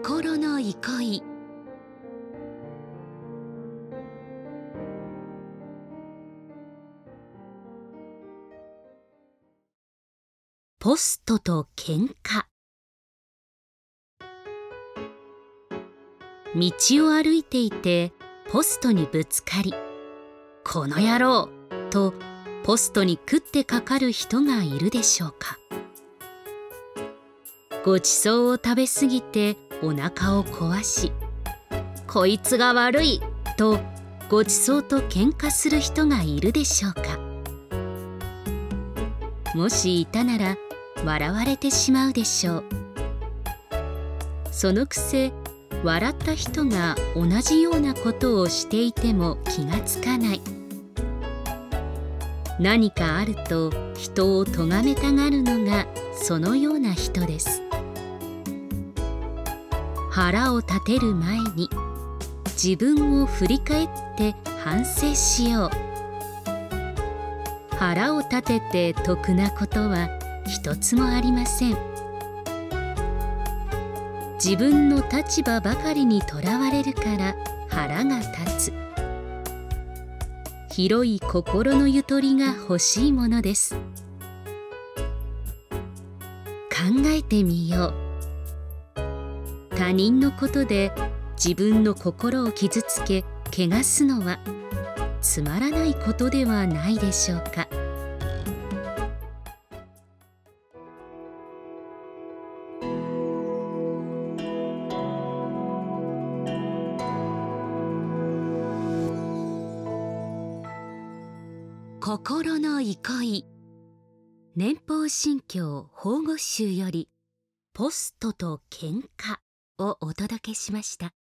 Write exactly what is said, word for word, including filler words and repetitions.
心の憩い。ポストと喧嘩。道を歩いていてポストにぶつかり、この野郎とポストに食ってかかる人がいるでしょうか。ごちそうを食べ過ぎてお腹を壊し、こいつが悪いとごちそうと喧嘩する人がいるでしょうか。もしいたなら笑われてしまうでしょう。そのくせ笑った人が同じようなことをしていても気がつかない。何かあると人を咎めたがるのがそのような人です。腹を立てる前に自分を振り返って反省しよう。腹を立てて得なことは一つもありません。自分の立場ばかりにとらわれるから腹が立つ。広い心のゆとりが欲しいものです。考えてみよう。他人のことで自分の心を傷つけ汚すのはつまらないことではないでしょうか。心の憩い。年俸新教法語集よりポストと喧嘩をお届けしました。